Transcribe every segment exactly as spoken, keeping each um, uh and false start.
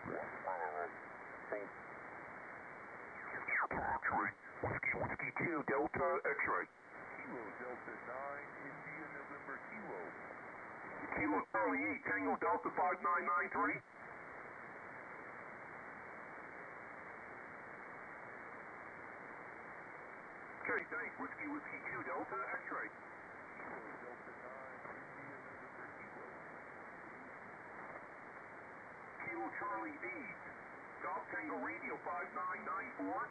X-ray. Whiskey, whiskey two, Delta, X-ray. Kilo Delta nine, India November Kilo. Kilo Charlie eight, Tango Delta five nine nine three. Okay, thanks. Whiskey, whiskey two, Delta, X-ray. Kilo Delta nine, India November Kilo. Kilo Charlie eight, Golf Tango Radio five nine nine four.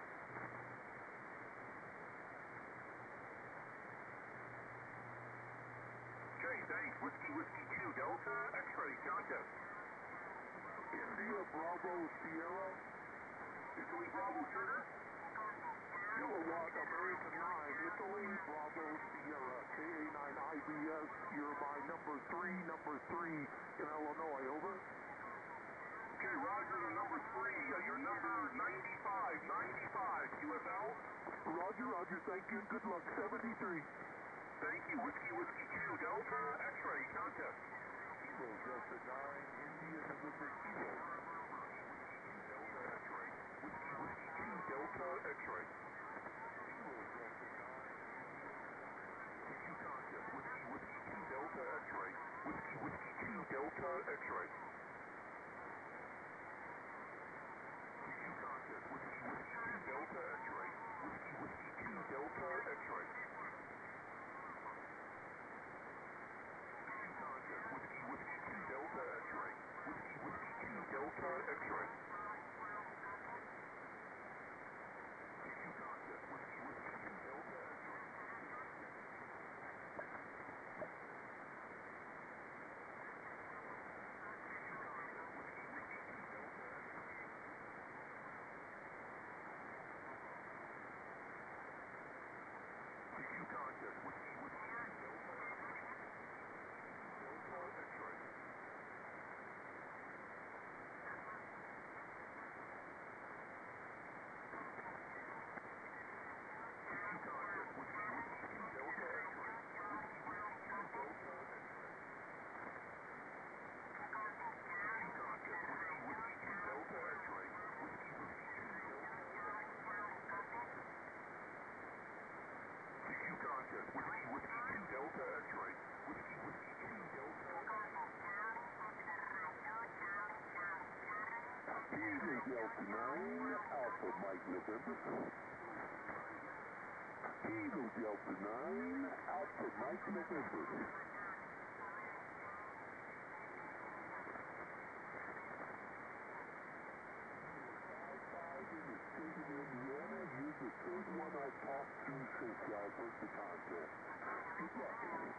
Okay, thanks. Whiskey, whiskey two, Delta, X-ray, contest. India Bravo Sierra. Italy Bravo Sugar. Kilowatt American nine, Italy Bravo Sierra. K A nine I B S. You're my number three, number three in Illinois. Over. Okay, Roger, the number three. Uh, your number ninety-five, ninety-five, Q F L. Roger, Roger. Thank you. Good luck. seventy-three. Thank you. Whiskey, whiskey two, Delta, X-ray, contest. Kilo Delta nine, India November Kilo. Delta, X-ray. Whiskey, whiskey two, Delta, X-ray. Kilo Delta nine, Q contest. Whiskey, whiskey two, Delta, X-ray. Whiskey, whiskey two, Delta, X-ray. Q contest. Whiskey, whiskey two, Delta, X-ray. Whiskey, whiskey two, Delta, X-ray. Contest, whiskey, whiskey two, Delta, X-ray. Whiskey, whiskey two, Delta, X-ray. Q contest, whiskey, whiskey two, Delta, X-ray. Q contest, whiskey, whiskey two, Delta, X-ray. Contest, whiskey, whiskey two, Delta, X-ray. Whiskey, whiskey two, Delta, Kilo Delta nine, Alpha Mike November. Kilo Delta nine, Alpha Mike November. In the state of Indiana, you're the third one I've talked to since I heard the contest. Good luck.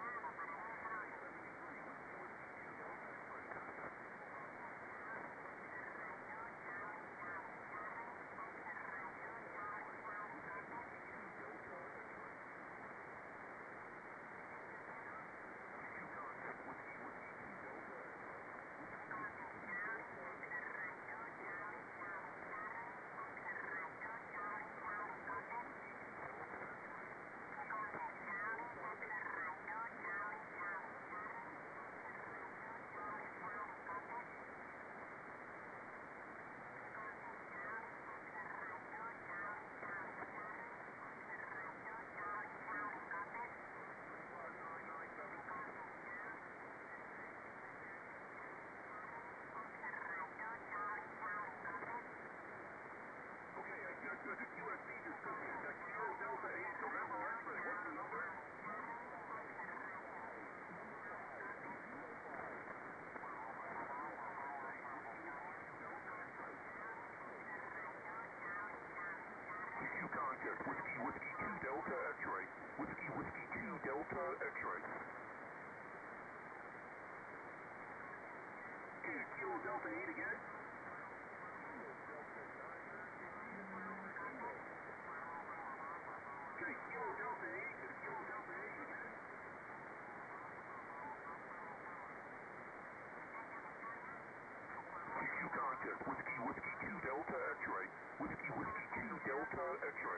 The Q S B description is that Kilo Delta eight, November X-ray. What's the number? Q contest, whiskey, whiskey two, Delta, X-ray. Whiskey, whiskey two, Delta, X-ray. Okay, Kilo Delta eight again. Okay, Kilo Delta eight, and Kilo Delta eight again. Q contest, whiskey, whiskey two, Delta, X-ray. Whiskey, whiskey two, Delta, X-ray.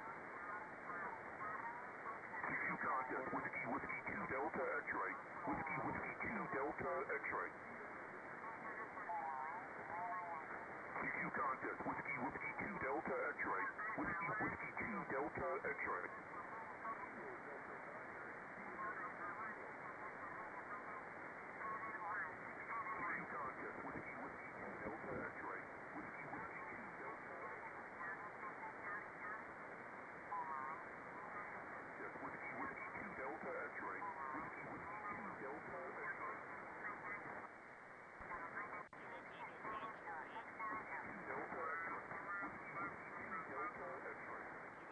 Q contest, whiskey, whiskey two, Delta, X-ray. Whiskey, whiskey two, Delta, X-ray. contest. Whiskey, whiskey, two Delta X-ray. Whiskey, whiskey, two Delta X-ray. Issue contest. Whiskey, whiskey, two Delta X-ray. Whiskey, whiskey, two Delta Yes, whiskey, whiskey, two Delta X-ray. Whiskey, whiskey, two Delta X-ray. Delta X-ray. Whiskey, whiskey, two Delta X-ray.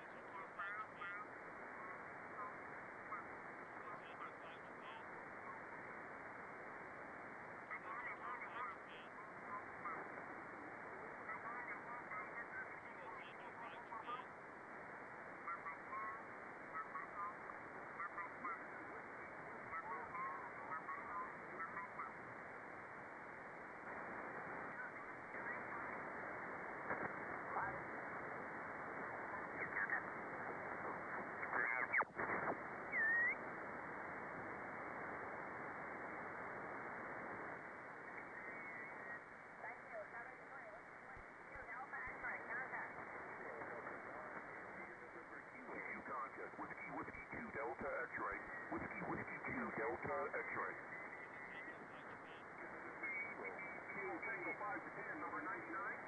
Contest. Whiskey, whiskey, two Delta X-ray. Whiskey, whiskey, two Delta X-ray. Kilo Tango five Japan, number ninety-nine.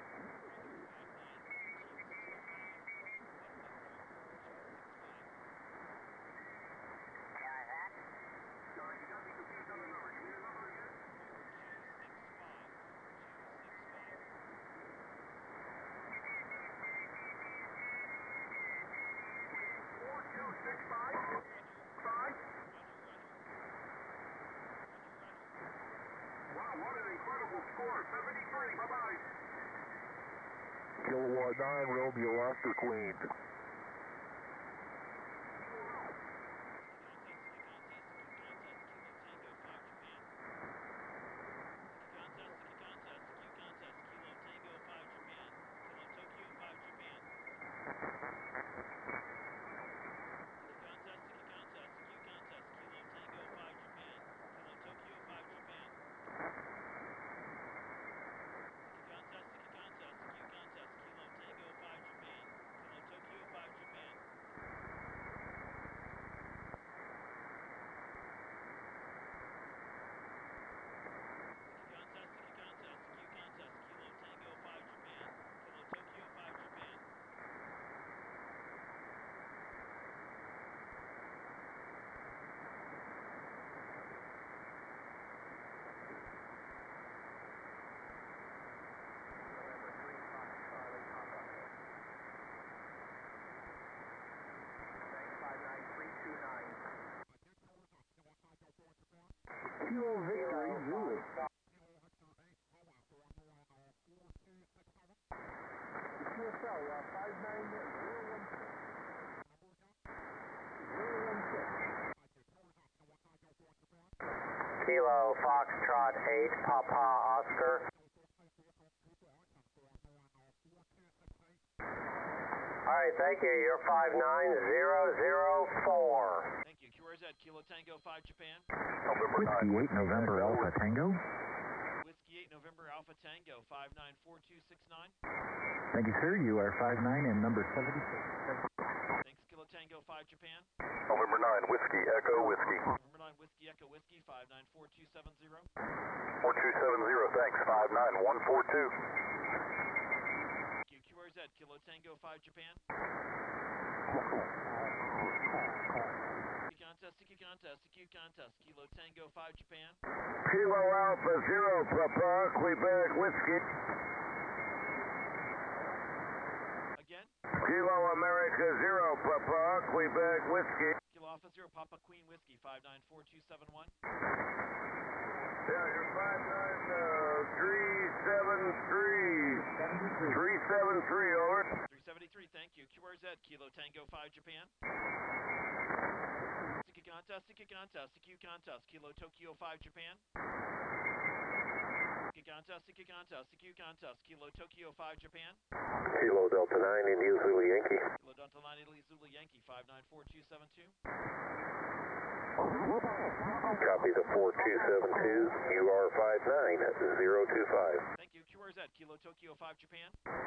Sorry, you got me confused on the number. Give me the number again. four two six five. Five. Wow, what an incredible score. seventy-three. Bye-bye. Kilowatt nine, Romeo Oscar Queen. Kilo Victory Zulu. Q S L, uh, five nine zero one six. zero one six. Kilo Foxtrot eight, Papa Oscar. Alright, thank you. You're five nine zero zero four. Thank you. Q R Z, Kilo Tango five Japan. Whiskey eight November Alpha Tango. Whiskey eight November Alpha Tango five nine four two six nine. Thank you, sir. You are five nine and number seventy-six. Thanks, Kilo Tango five Japan. November nine, Whiskey, Echo, Whiskey. November nine, Whiskey Echo Whiskey five nine four two seven zero. four two seven zero, thanks. five nine one four two. Thank you. Q R Z, Kilo Tango five Japan. Contest, C Q contest, C Q contest, Kilo Tango five Japan. Kilo Alpha Zero Papa Quebec Whiskey. Again. Kilo America Zero Papa Quebec Whiskey. Kilo Alpha Zero Papa Queen Whiskey five nine four two seven one. Yeah, you're five nine three seven three. three seven three, over. three seventy-three, thank you. Q R Z, Kilo Tango five Japan. C Q contest, C Q contest, C Q contest, Kilo Tokyo five Japan. C Q contest, C Q contest, C Q contest, Kilo Tokyo five Japan. Kilo Delta nine, India Zulu Yankee. Kilo Delta nine Italy Zulu Yankee five nine four two seven two. Copy the four two seven two, U R five nine zero two five. Thank you. Q R Z, Z, Kilo Tokyo five Japan.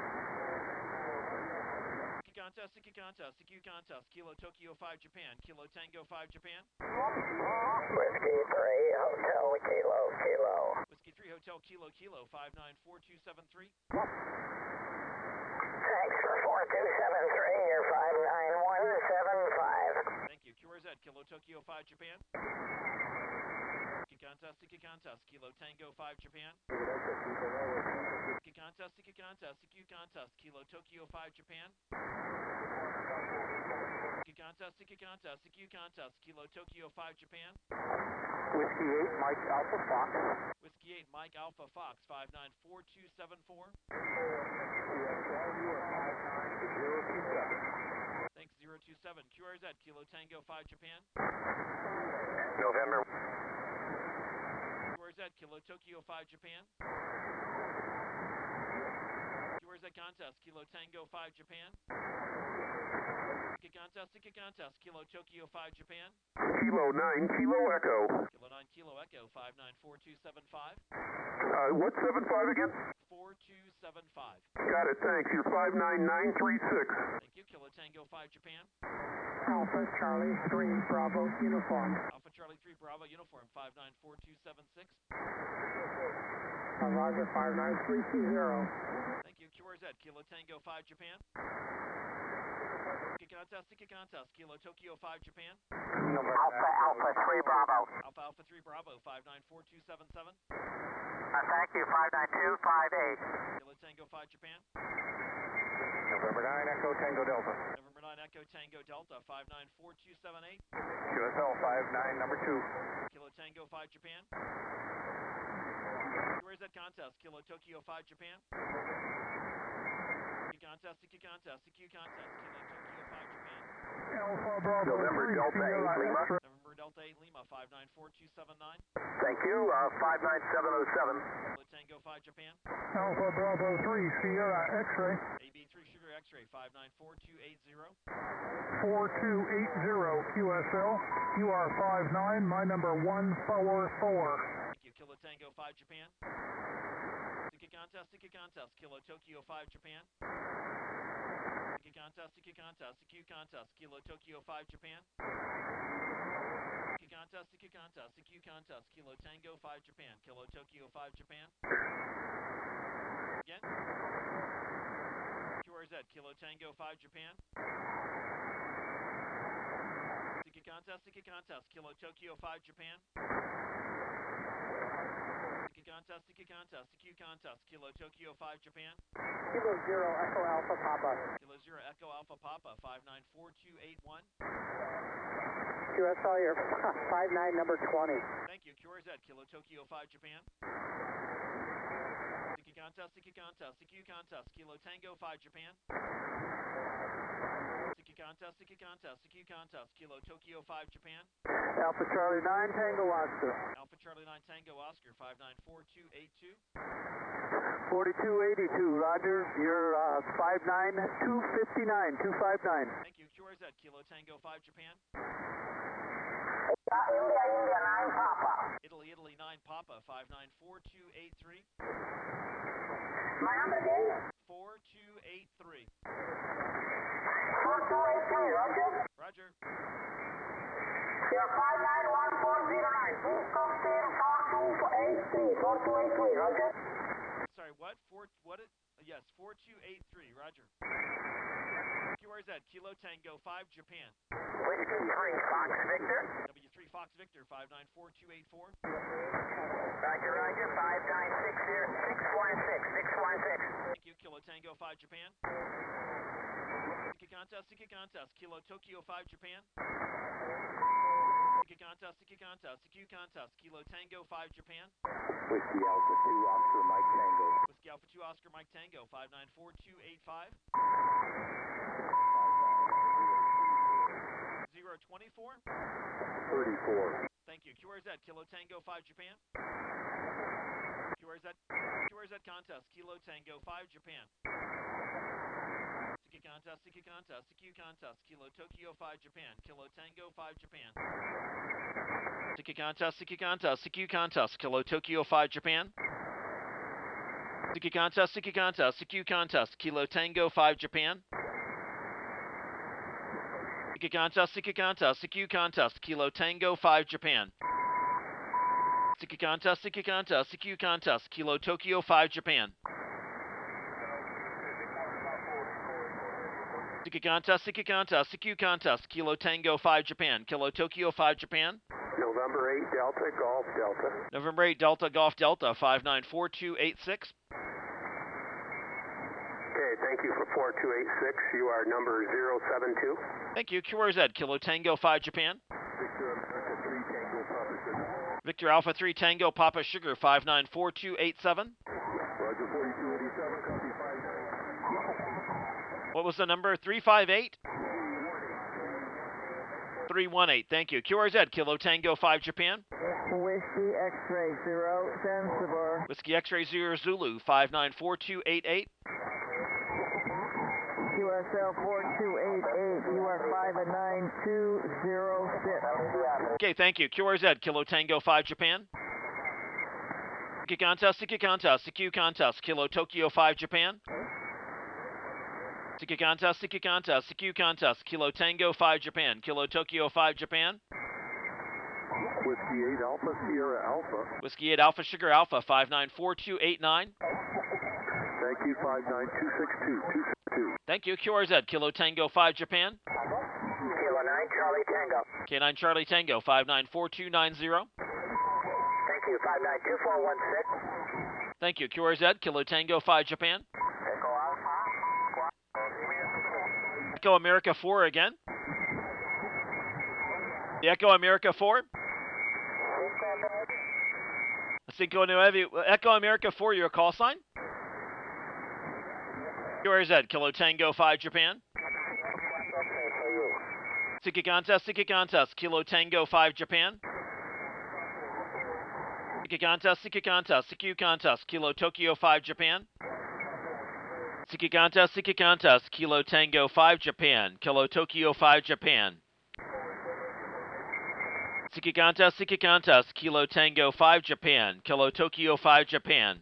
Siki contest, Siki contest, Siki contest, Kilo Tokyo five Japan, Kilo Tango five Japan. Whiskey three, Hotel Kilo, Kilo. Whiskey three Hotel Kilo Kilo five nine four two seven three. Thanks for four two seven three, you're five nine one seven five. Thank you. Q R Z, Kilo Tokyo five Japan. Siki contest, Siki contest, Kilo Tango five Japan. Siki contest, Siki contest, Siki contest, Kilo Tokyo five Japan. Siki contest, Siki contest, Siki contest, Kilo Tokyo five Japan. Whiskey eight, Mike Alpha Fox. Whiskey eight Mike Alpha Fox five nine four two seven four. Thanks, zero two seven. Q R Z, Kilo Tango five Japan. November. Q R Z, Kilo Tokyo five Japan. Q R Z contest, Kilo Tango five Japan. Siki contest, Siki contest, Kilo Tokyo five Japan. Kilo nine, Kilo Echo. Kilo nine Kilo Echo five nine four two seven five. Uh, what's seven five again? four two seven five. Got it, thanks. You're five nine nine three six. Thank you. Kilo Tango five Japan. Alpha Charlie three Bravo uniform. Alpha Charlie three Bravo uniform five nine four two seven six. Roger five nine three two zero. Thank you. Q R Z, Kilo Tango five Japan. Siki contest, Siki contest, Kilo Tokyo five Japan. Alpha Alpha three Bravo. Alpha Alpha three Bravo five nine four two seven seven. Uh, thank you, five nine two five eight. Kilo Tango five Japan. November nine, Echo Tango Delta. November nine Echo Tango Delta five nine four two seven eight. Q S L five nine, number two. Kilo Tango five Japan. Q R Z contest, Kilo Tokyo five Japan. Siki contest, Siki contest, Siki contest, Kilo Tokyo five Japan. Alpha Bravo November three, Delta Sierra eight Lima. X-ray. November Delta eight Lima five nine four two seven nine. Thank you, uh, five nine seven oh seven. Kilo Tango five Japan. Alpha Bravo three, Sierra X-ray. A B three Sugar X-ray five nine four two eight zero. four two eight zero Q S L. You are five nine, my number one four four. Thank you. Kilo Tango five Japan. Siki contest, Siki contest, Kilo Tokyo five Japan. Siki contest, Siki contest, Siki contest, Kilo Tokyo five Japan. Siki contest, Siki contest, Siki contest, Kilo Tango five Japan, Kilo Tokyo five Japan. Again. Q R Z, Kilo Tango five Japan. Siki contest, Siki contest, Kilo Tokyo five Japan. Siki contest, Siki contest, Siki contest, Kilo Tokyo five Japan. Kilo zero Echo Alpha Papa. Kilo Zero Echo Alpha Papa five nine four two eight one. Q S L you're five nine number twenty. Thank you. Q R Z, Kilo Tokyo five Japan. Siki contest, Siki contest, Siki contest, Kilo Tango five Japan. Siki contest, Siki contest, Siki contest, Kilo Tokyo five Japan. Alpha Charlie nine, Tango Oscar. Alpha Charlie nine Tango Oscar five nine four two eight two. forty-two eighty-two, Roger. You're uh, five nine two fifty-nine, two five nine. Thank you. Q R Z, Kilo Tango five Japan. India India nine Papa. Italy Italy nine Papa five nine four two eight three. My number again? four two eight three. four two eight three, Roger. Roger. You're five nine one four zero nine. Please confirm four two eight three. four two eight three, Roger. Sorry, what? Four what it yes, four two eight three, Roger. Q R Z, Kilo Tango five Japan. Whiskey three Fox Victor. W three Fox Victor five nine four two eight four. Roger, Roger, five nine six zero six one six six one six. Thank you. Kilo Tango five Japan. Siki contest, Siki contest, Kilo Tokyo five Japan. Siki contest, Siki contest, Siki contest, Kilo Tango five Japan. Whiskey Alpha two, Oscar Mike Tango. Whiskey Alpha two Oscar Mike Tango five nine four two eight five. zero twenty-four. thirty-four. Thank you. Q R Z, Kilo Tango five Japan. Q R Z, Q R Z contest, Kilo Tango five Japan. Siki contest, Siki contest, Siki contest, Kilo Tokyo five Japan, Kilo Tango five Japan. Siki contest, Siki contest, Siki contest, Kilo Tokyo five Japan. Tiki contest, Tiki contest, C Q contest, Kilo Tango five Japan. Tiki contest, Tiki contest, C Q contest, Kilo Tango five Japan. Tiki contest, Tiki contest, C Q contest, Kilo Tokyo five Japan. Tiki contest, Tiki contest, C Q contest, Kilo Tango five Japan, Kilo Tokyo five Japan. November eight Delta Golf Delta. November eight Delta Golf Delta five nine four two eight six. Okay, thank you for four two eight six. You are number zero seven two. Thank you. Q R Z, Kilo Tango five Japan. Victor America three Tango Papa Sugar. Victor Alpha three Tango Papa Sugar five nine four two eight seven. Roger forty-two eighty-seven, copy five nine. What was the number? three five eight? three one eight. Thank you. Q R Z, Kilo Tango five Japan. Whiskey X-ray zero Zanzibar. Whiskey X-ray zero Zulu five nine four two eight eight. Q S L four two eight eight, you are five nine two zero six. Okay, thank you. Q R Z, Kilo Tango five Japan. Tiki contest, Tiki contest, C Q contest, Kilo Tokyo five Japan. Tiki contest, Tiki contest, C Q contest, Kilo Tango five Japan, Kilo Tokyo five Japan. Whiskey eight Alpha Sierra Alpha. Whiskey eight Alpha Sugar Alpha five nine four two eight nine. Thank you, five nine two six two two six two. Thank you. Q R Z, Kilo Tango five Japan. Kilo nine Charlie Tango. K nine Charlie Tango five nine four two nine zero. Thank you, five nine two four one six. Thank you. Q R Z, Kilo Tango five Japan. Echo Alpha. Echo America four again. The Echo America four. Cinco Nueve. Echo America four, your call sign. Q R Z, Kilo Tango five Japan. Tiki contest, Tiki contest, Kilo Tango five Japan. Tiki contest, Tiki contest, C Q contest, Kilo Tokyo five Japan. Tiki contest, Tiki contest, Kilo Tango five Japan, Kilo Tokyo five Japan. Tiki contest, Tiki contest, Kilo Tango five Japan, Kilo Tokyo five Japan.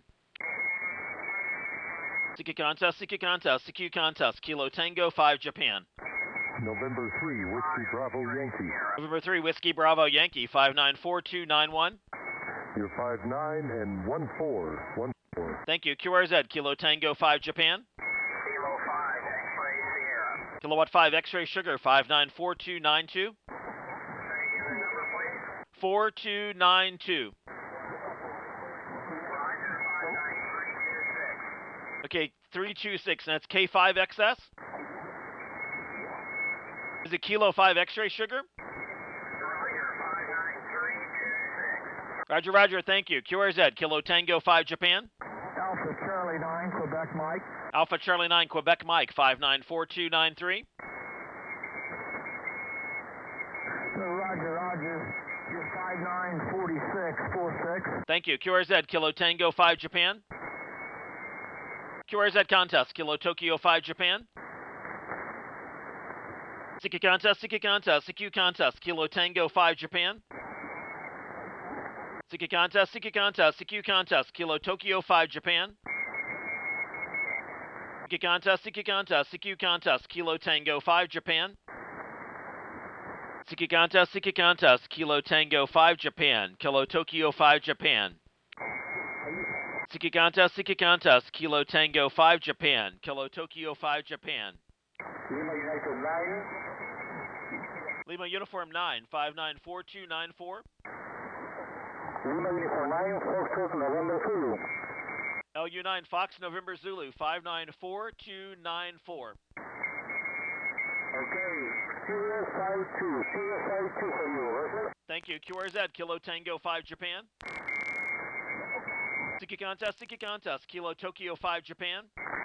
Tiki contest, Tiki contest, C Q contest, Kilo Tango five Japan. November three Whiskey Bravo Yankee. November three Whiskey Bravo Yankee five nine four two nine one. You're five nine and one four one four. Thank you. Q R Z, Kilo Tango five Japan. Kilo five X-ray Sierra. Kilowatt five X-ray Sugar five nine four two nine two. four two nine two. Okay, three two six, and that's K five X S? Is it Kilo five X-ray Sugar? Roger, Roger, thank you. Q R Z, Kilo Tango five Japan. Alpha Charlie nine, Quebec Mike. Alpha Charlie nine, Quebec Mike, five nine four two nine three. Roger, Roger. You're five nine four six four six. Thank you. Q R Z, Kilo Tango five Japan. Q R Z contest, Kilo Tokyo five Japan. Tiki contest, Tiki contest, C Q contest, Kilo Tango five Japan. Tiki contest, Tiki contest, C Q contest, Kilo Tokyo five Japan. Tiki contest, Tiki contest, C Q contest, Kilo Tango five Japan. Tiki contest, Tiki contest, Kilo Tango five Japan, Kilo Tokyo five Japan. Tiki contest, Tiki contest, Kilo Tango five Japan, Kilo Tokyo five Japan. Lima United nine. Lima Uniform nine, five nine four two nine four. Lima Uniform nine, Foxtrot November two. L U nine Fox November Zulu, five nine four two nine four. Okay, C S I two, C S I two for you, Roger. Thank you. Q R Z, Kilo Tango five Japan. Tiki contest, Tiki contest, Kilo Tokyo five Japan.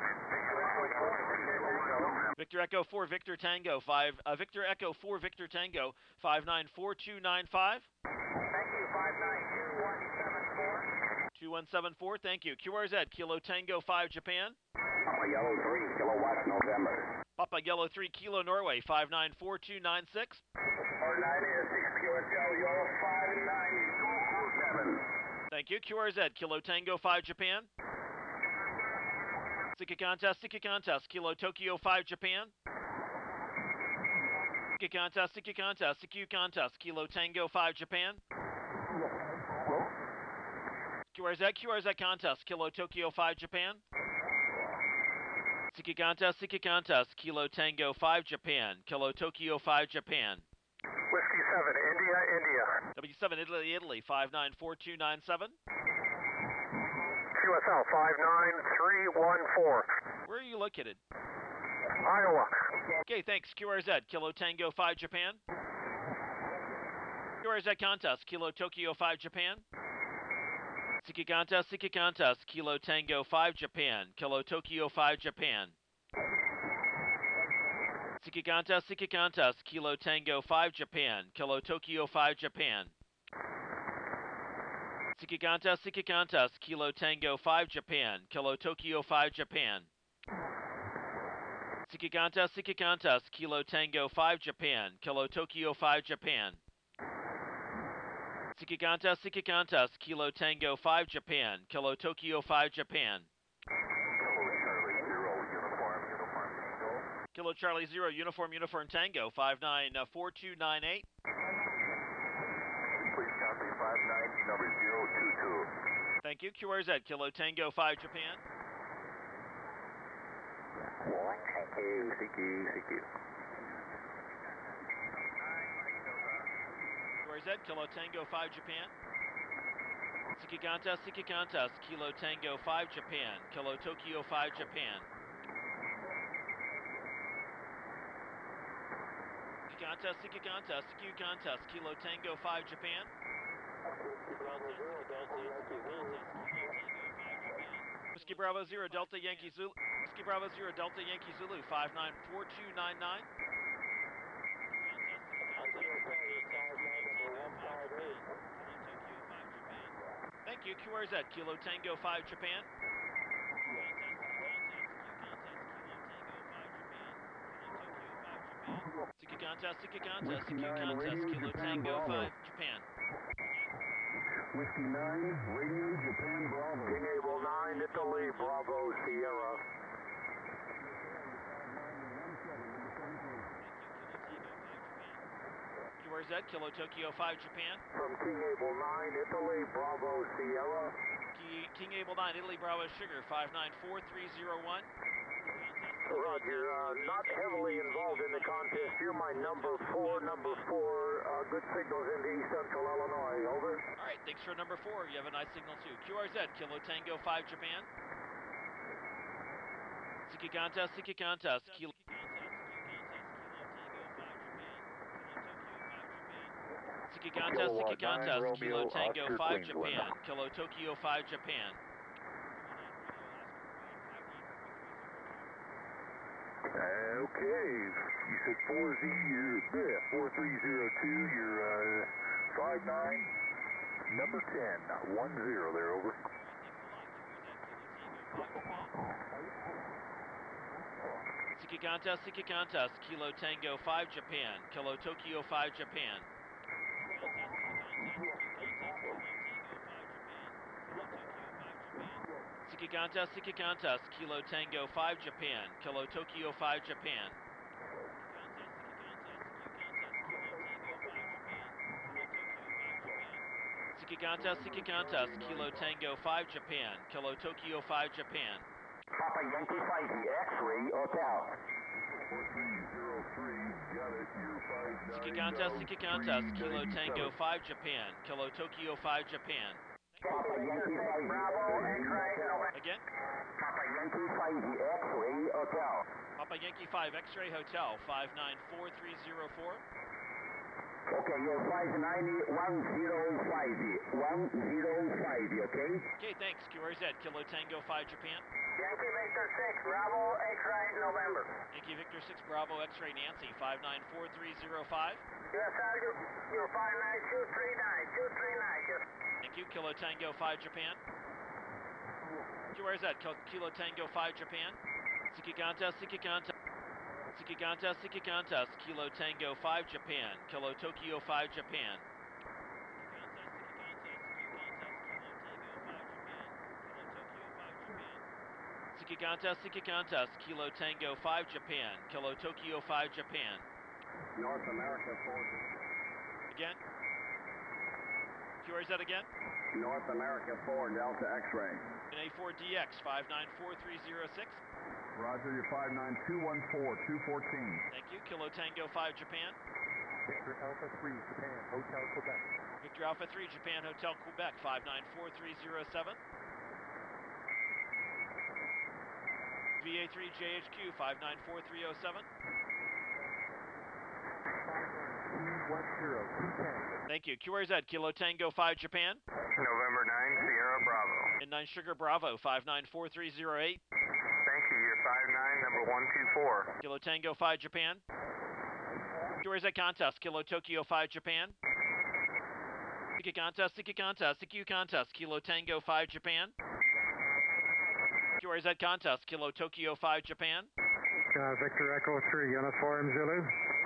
Victor Echo four Victor Tango five, uh, Victor Echo four Victor Tango five nine four two nine five. Thank you, five nine two one seven four. two one seven four, thank you. Q R Z, Kilo Tango five Japan. Papa Yellow three, Kilowatt November. Papa Yellow three Kilo Norway five nine four two nine six. four nine is six Q S L, you're five nine two four seven. Thank you. Q R Z, Kilo Tango five Japan. Siki contest, Siki contest, Kilo Tokyo five Japan. Siki contest, Siki contest, Siki contest, Kilo Tango five Japan. Q R Z, Q R Z contest, Kilo Tokyo five Japan. Siki contest, Siki contest, Kilo Tango five Japan, Kilo Tokyo five Japan. Whiskey seven, India, India. W seven Italy, Italy, five nine four two nine seven. Q S L five nine three one four. Where are you located? Iowa. Okay, thanks. Q R Z, Kilo Tango five Japan. Q R Z contest, Kilo Tokyo five Japan. Siki contest, Siki contest, Kilo Tango five Japan, Kilo Tokyo five Japan. Siki contest, Siki contest, Kilo Tango five Japan, Kilo Tokyo five Japan. Siki contest, Siki contest, Kilo Tango five Japan, Kilo Tokyo five Japan. Siki contest, Siki contest, Kilo Tango five Japan, Kilo Tokyo five Japan. Siki contest, Siki contest, Kilo Tango five Japan, Kilo Tokyo five Japan. Kilo Charlie Zero, Uniform Uniform Tango, five nine four two nine eight. Please copy five nine, number zero two two. Thank you. Q R Z, Kilo Tango five Japan. Thank you, thank you, thank you. Q R Z, Kilo Tango five Japan. Siki contest, Siki contest, Kilo Tango five Japan, Kilo Tokyo five Japan. Siki contest, Siki contest, Siki contest, Kilo Tango five Japan. Whiskey Bravo Zero Delta Yankee Zulu. Whiskey Bravo Zero Delta Yankee Zulu five nine four two nine nine. Thank you. Q R Z, Kilo Tango five Japan. Siki contest, Siki contest, Siki contest, Kilo Tango five Japan. Whiskey nine, Radio Japan Bravo. Enable nine, Italy, Bravo, Sierra. Q R Z, Kilo Tokyo five Japan. From King Able nine, Italy, Bravo, Sierra. King, King Able nine, Italy Bravo Sugar five nine four three zero one. Roger, uh, not heavily involved in the contest. You're my number four, number four. Uh, good signals into East Central Illinois. Over. All right, thanks for number four. You have a nice signal too. Q R Z, Kilo Tango five Japan. Siki contest, Siki contest, Kilo. Siki contest, Siki contest, Kilo Tango five Japan, Kilo Tokyo five Japan. Okay, you said four Z, you're there, four three zero two, you're uh, five nine, number ten, one zero there, over. Siki contest, Siki contest, Kilo Tango five Japan, Kilo Tokyo five Japan. Siki contest, Siki contest, Kilo Tango five Japan, Kilo Tokyo five Japan. Siki contest, Siki contest, Kilo Tango five Japan, Kilo Tokyo five Japan. Papa Yankee five, X-ray, Hotel. Siki contest, Siki contest, Kilo Tango five Japan, Kilo Tokyo five Japan. Papa Yankee five, Bravo, X-ray, Again? Papa Yankee five, X-ray, Hotel. Papa Yankee five X-Ray Hotel, five nine four three zero four. Okay, you're five nine one zero five, one zero five, okay? Okay, thanks. Q R Z, Kilo Tango five Japan. Yankee Victor six, Bravo, X-ray, November. Yankee Victor six Bravo X-Ray Nancy, five nine four three zero five. Q S L, you're, you're five nine two three nine, two three nine. Thank you. Kilo Tango five Japan. Q R Z, Kilo Tango five Japan. Siki contest, Siki contest. Siki contest, Siki contest, Kilo Tango five Japan, Kilo Tokyo five Japan. Siki contest, Siki contest, Kilo Tango five Japan, Kilo Tokyo five Japan. North America four. Again. Q R Z again. North America four, Delta X-ray. N A four D X five nine four three zero six. Roger, you're five nine two one four, two fourteen. Thank you. Kilo Tango five Japan. Victor Alpha three, Japan, Hotel Quebec. Victor Alpha three Japan Hotel Quebec five nine four three zero seven. V A three J H Q five nine four three zero seven. one zero two ten. Thank you. Q R Z Kilo Tango five Japan. November nine, Sierra Bravo. And nine Sugar Bravo five nine four three zero eight. Thank you, you're five nine, number one two four. Kilo Tango five Japan. Q R Z contest Kilo Tokyo five Japan. Siki contest, Siki contest, Siki contest, Kilo Tango five Japan. Q R Z contest Kilo Tokyo five Japan. Uh, Victor Echo three, Uniform Zulu.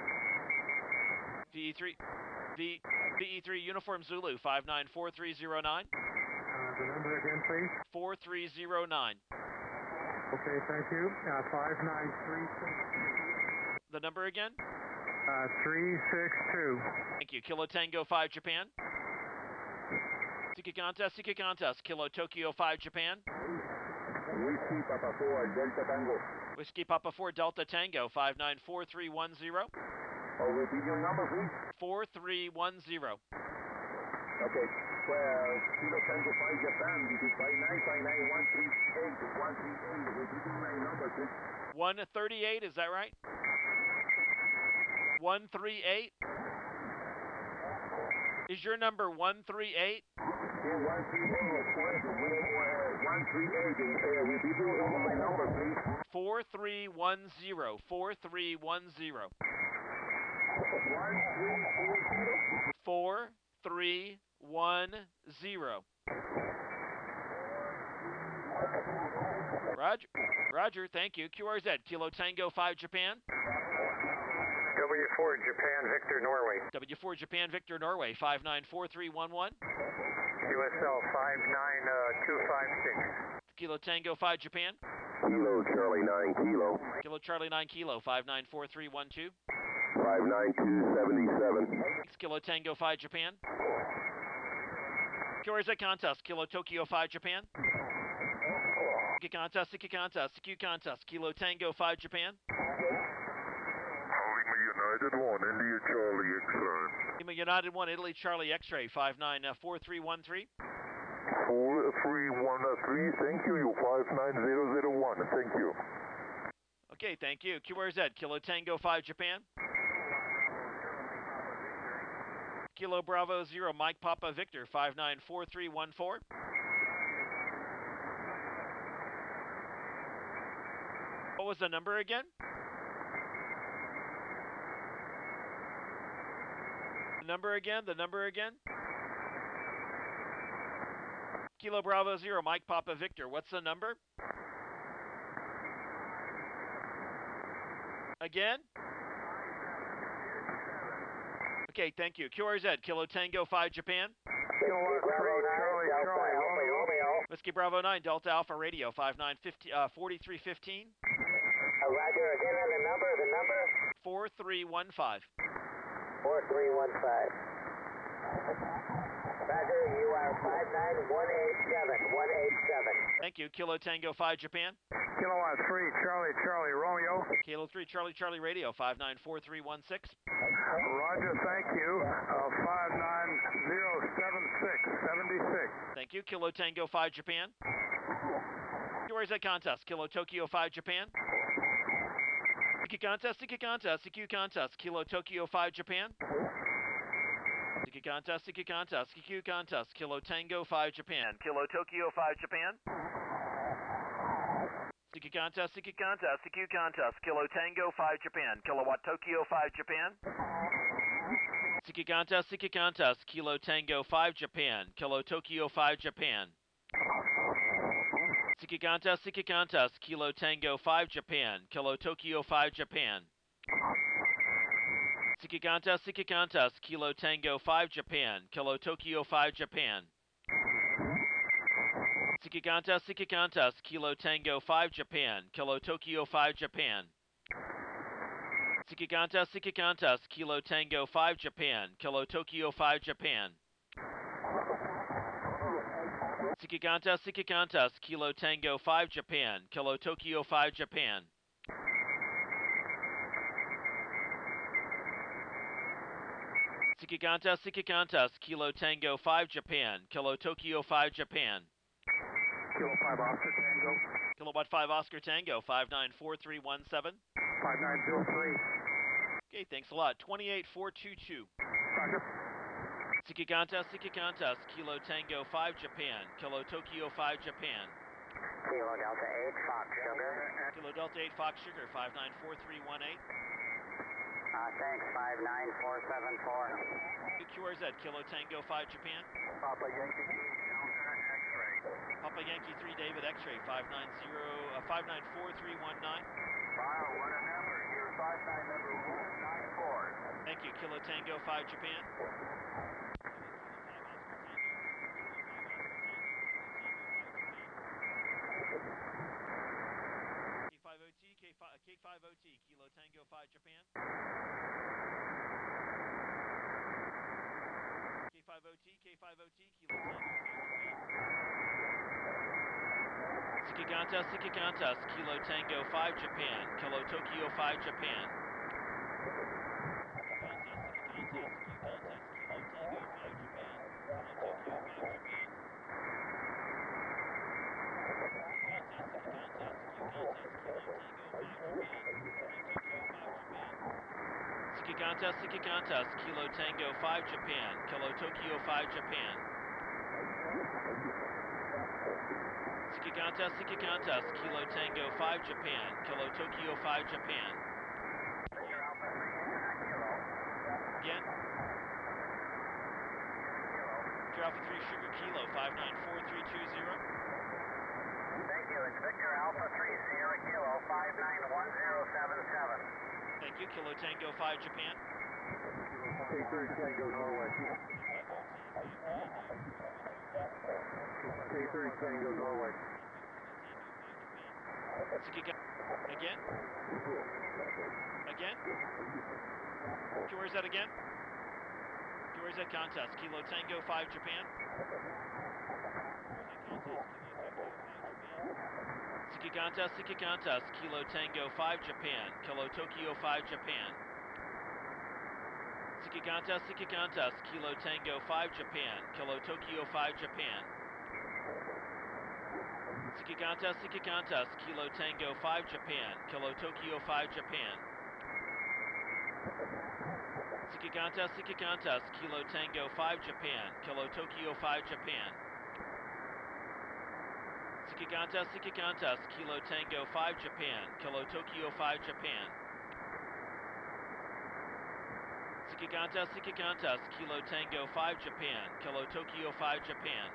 V E three V V E three Uniform Zulu five nine four three zero nine. Uh, the number again, please. four three zero nine. Okay, thank you. Uh, five nine three six. The number again? Uh, three six two. Thank you. Kilo Tango five Japan. Siki contest, Siki contest, Kilo Tokyo five Japan. Whiskey Papa four, Delta Tango. Whiskey Papa four Delta Tango five nine four three one zero. Oh, repeat your number, please. four three one zero. Okay. Well, Kilo Tango five Japan, this is five nine five nine one three eight one three eight. Repeating my number, please. one thirty-eight, is that right? one thirty-eight? Is your number one thirty-eight? Yeah, one three eight, of course. one three eight. Uh, repeating my number, please. four three one zero. four three one zero. four three one zero. Roger. Roger, thank you. Q R Z, Kilo Tango five Japan. W four Japan, Victor Norway. W four Japan, Victor Norway, five nine four three one one. U S L five nine two five six. Kilo Tango five Japan. Kilo Charlie nine Kilo. Kilo Charlie nine Kilo, five nine four three one two. five nine two seven seven. Thanks, Kilo Tango five Japan. Q R Z contest, Kilo Tokyo five Japan. Siki contest, Siki contest, Siki contest, Kilo Tango five Japan. Lima United one, India Charlie X-ray. Lima United one, Italy Charlie X-ray, five nine four three one three. four three one three, thank you, you five nine zero zero one, thank you. Okay, thank you. Q R Z, Kilo Tango five Japan. Kilo Bravo zero, Mike Papa Victor, five nine four three one four. What was the number again? The number again, the number again? Kilo Bravo zero, Mike Papa Victor, what's the number? Again? Okay, thank you. Q R Z, Kilo Tango five Japan. Kilo three Charlie Charlie Romeo. Whiskey Bravo nine, Delta Alpha Radio, five nine fifty, uh, forty-three fifteen. Uh, Roger, again on the number, the number? four three one five. four three one five. Roger, you are five nine one eight seven, one eight seven. Thank you. Kilo Tango five Japan. Kilowatt three Charlie Charlie Romeo. Kilo three Charlie Charlie Radio, five nine four three one six. Roger, thank you. Uh, five nine zero seven six seventy-six. Thank you. Kilo Tango five Japan. Q R Z contest, Kilo Tokyo five Japan. Siki contest, Siki contest, Siki contest, Kilo Tokyo five Japan. Siki contest, Siki contest, Siki contest, Kilo Tango five Japan. Kilo Tokyo five Japan. Siki contest, Siki contest, Siki contest, Kilo Tango five Japan. Kilowatt Tokyo five Japan. Siki contest, Siki contest, Kilo Tango five Japan. Kilo Tokyo five Japan. Siki contest, Siki contest, Kilo Tango five Japan. Kilo Tokyo five Japan. Siki contest, Siki contest, Kilo Tango five Japan. Kilo Tokyo five Japan. Tsukigantas, Tsukigantas, Kilo Tango five Japan, Kilo Tokyo five Japan. Tsukigantas, Tsukigantas, Kilo Tango five Japan, Kilo Tokyo five Japan. Tsukigantas, Tsukigantas, Kilo Tango five Japan, Kilo Tokyo five Japan. Tsukigantas, Tsukigantas, Kilo Tango five Japan, Kilo Tokyo five Japan. Kilo five Oscar Tango. Kilowatt five Oscar Tango, five nine four three one seven. five nine zero three. Okay, thanks a lot. twenty-eight four two two. Roger. Tsukigantas, Tsukigantas, Kilo Tango five Japan, Kilo Tokyo five Japan. Kilo Delta eight, Fox Sugar. Kilo Delta eight Fox Sugar, five nine four three one eight. Uh, thanks, five nine four seven four. Q R Z, Kilo Tango five Japan. Papa Yankee Delta X-ray. Papa Yankee three David X-ray, five nine zero, uh, five nine four three one nine. File, what a number. Your five nine number one nine four. Thank you, Kilo Tango five Japan. K five O T, Kilo Tango five Japan. K five O T, K five O T, Kilo Tango five Japan. Tsukigantas, Tsukigantas, Kilo Tango five Japan, Kilo Tokyo five Japan. Tsukigantas, Tsukigantas, Kilo Tango five Japan, Kilo Tokyo five Japan. Tsukigantas, Tsukigantas, Kilo Tango five Japan, Kilo Tokyo five Japan. Again. Victor Alpha three Sugar Kilo five nine four three two zero. Thank you. It's Victor Alpha three Sierra Kilo five nine one zero seven seven. Thank you, Kilo Tango five Japan. K three Tango Norway. K three Tango Norway. Tsukiga again. Again. Q R Z again. Q R Z contest. Kilo Tango five Japan. Tsukigantas, Tsukigantas, Kilo Tango five Japan, Kilo Tokyo five Japan. Tsukigantas, Tsukigantas, Kilo Tango five Japan, Kilo Tokyo five Japan. Tsukigantas, Tsukigantas, Kilo Tango five Japan, Kilo Tokyo five Japan. Tsukigantas, Tsukigantas, Kilo Tango five Japan, Kilo Tokyo five Japan. Tsukigantas, Tsukigantas, Kilo Tango five Japan, Kilo Tokyo five Japan. Tsukigantas, Tsukigantas, Kilo Tango five Japan, Kilo Tokyo five Japan.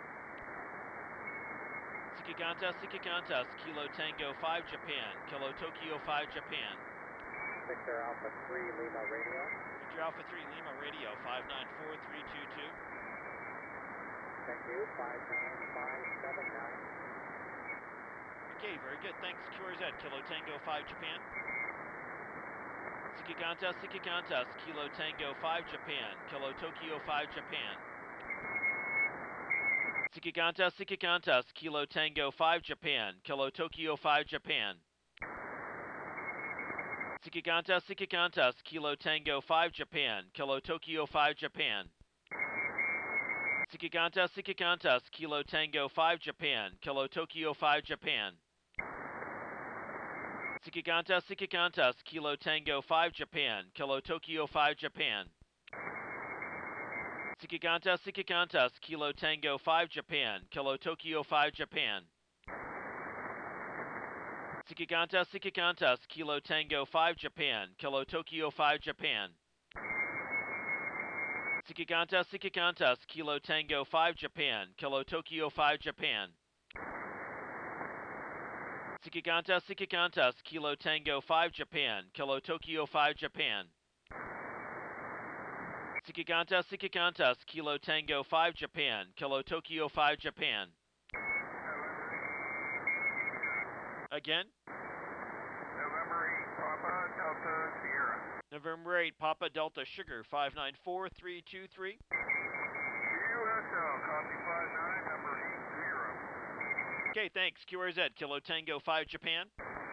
Tsukigantas, Tsukigantas, Kilo Tango five Japan, Kilo Tokyo five Japan. Victor Alpha three Lima Radio. Victor Alpha three Lima Radio, five nine four three two two. Thank you, five nine five seven nine. Okay, very good. Thanks, Q R Z, Kilo Tango five Japan. Tsukigantas, Tsukigantas, Kilo Tango five Japan, Kilo Tokyo five Japan. Tsukigantas, Tsukigantas, Kilo Tango five Japan, Kilo Tokyo five Japan. Tsukigantas, Tsukigantas, Kilo Tango five Japan, Kilo Tokyo five Japan. Tsukigantas, Tsukigantas, Kilo Tango five Japan, Kilo Tokyo five Japan. Tsukigantas, Tsukigantas, Kilo Tango five Japan, Kilo Tokyo five Japan. Tsukigantas, Tsukigantas, Kilo Tango five Japan, Kilo Tokyo five Japan. Tsukigantas, Tsukigantas, Kilo Tango five Japan, Kilo Tokyo five Japan. Tsukigantas, Tsukigantas, Kilo Tango five Japan, Kilo Tokyo five Japan. Tsukigantas, Tsukigantas, Kilo Tango five Japan, Kilo Tokyo five Japan. Tsukigantas, Tsukigantas, Kilo Tango five Japan, Kilo Tokyo five Japan. Again? November eight, Papa Delta Sierra. November eight, Papa Delta Sugar, five nine four three two three. U S L, copy five nine, number eight zero. Okay, thanks. Q R Z, Kilo Tango five Japan.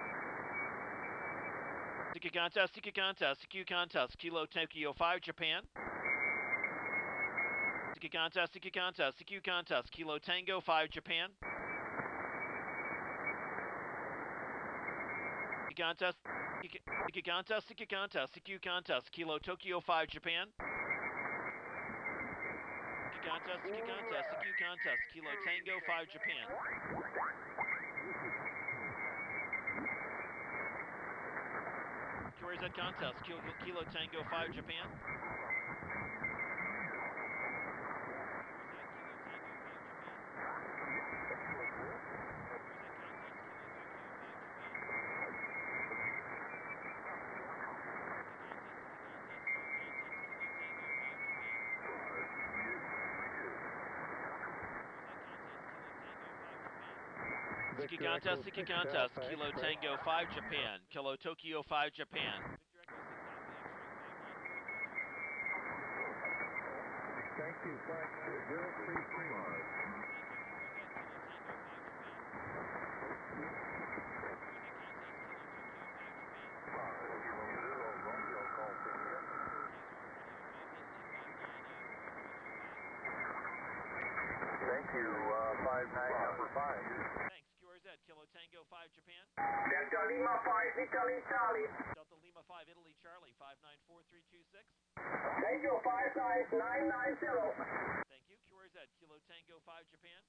Siki contest, Siki contest, Siki contest, Kilo Tokyo five Japan. Siki contest, Siki contest, Siki contest, Kilo Tango five Japan. Siki contest, Siki contest, Siki contest, Siki contest, Kilo Tokyo five Japan. Siki contest, Siki contest, Siki contest, Kilo Tango five Japan. Q R Z contest, Kilo, Kilo Tango five Japan. Siki contest, Siki contest, Kilo Tango five Japan, Kilo Tokyo five Japan. Thank you, flight zero three three. Thank you, uh, five nine, number five. Thanks, Q R Z, Kilo Tango five Japan. Delta Lima five, Italy Charlie. Delta Lima five Italy Charlie, five nine four three two six. Thank you, five nine nine nine zero. Thank you, Q R Z, Kilo Tango five Japan.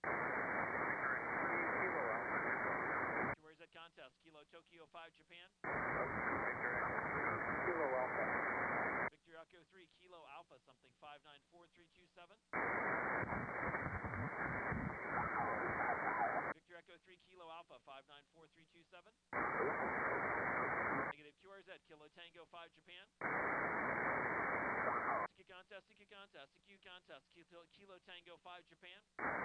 Q R Z contest, Kilo Tokyo five Japan. Kilo Alpha. Victor Echo three, Kilo Alpha something, five nine four three two seven. Victor Echo three, Kilo Alpha, five nine four three two seven. Negative Q R Z, Kilo Tango five Japan. Siki contest, Siki contest, Siki contest, Kilo, Kilo Tango five Japan.